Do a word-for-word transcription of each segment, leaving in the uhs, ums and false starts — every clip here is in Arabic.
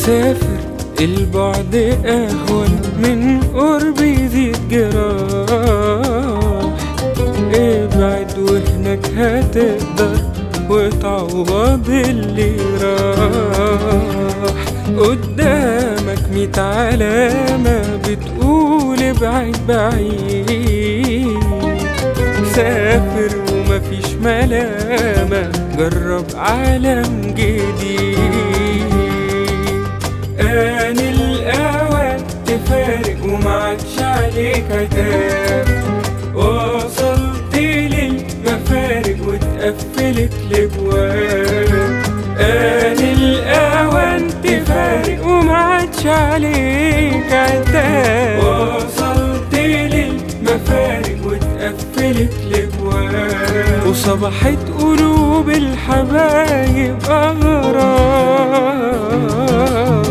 سافر البعد أهون من قرب يزيد جراح. ابعد وهناك هتقدر وتعوض اللي راح. قدامك ميت علامة بتقول ابعد بعيد. سافر ومفيش ملامة، جرب عالم جديد. آن الأوان تفارق ومعدش عليك عتاب. وصلت للمفارق واتقفلت الابواب. آن الأوان تفارق ومعدش عليك عتاب. وصلت للمفارق واتقفلت الابواب. وصبحت قلوب الحبايب أغراب.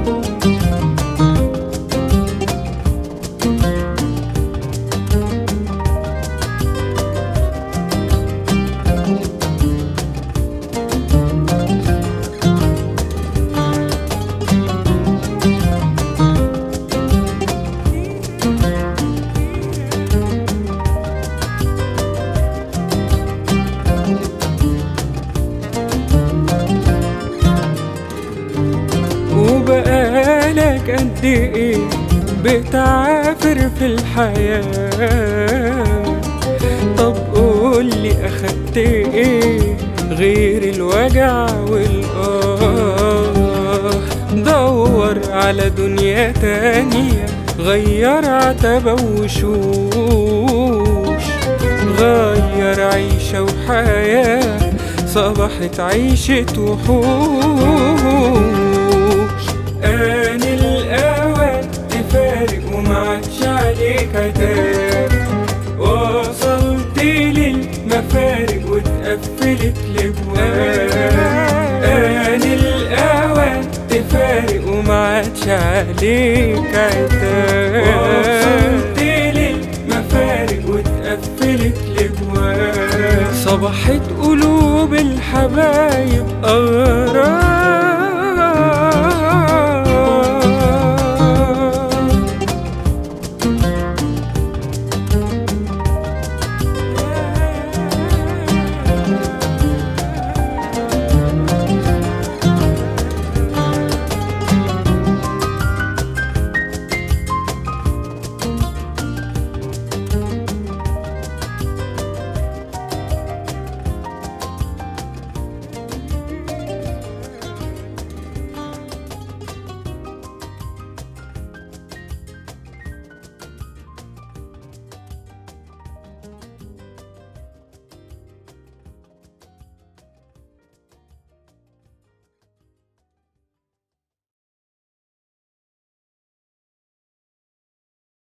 وبقالك قد ايه بتعافر في الحياة؟ طب قولي اخدت ايه غير الوجع والآه؟ دور على دنيا تانية، غير عتبة وشوش. غير عيشة وحياة، صبحت عيشة وحوش. آن الأوان تفارق ومعدش عليك عتاب. وصلت للمفارق واتقفلت الابواب. آن الأوان تفارق ومعدش عليك عتاب. وصلت للمفارق واتقفلت الابواب. صبحت قلوب الحبايب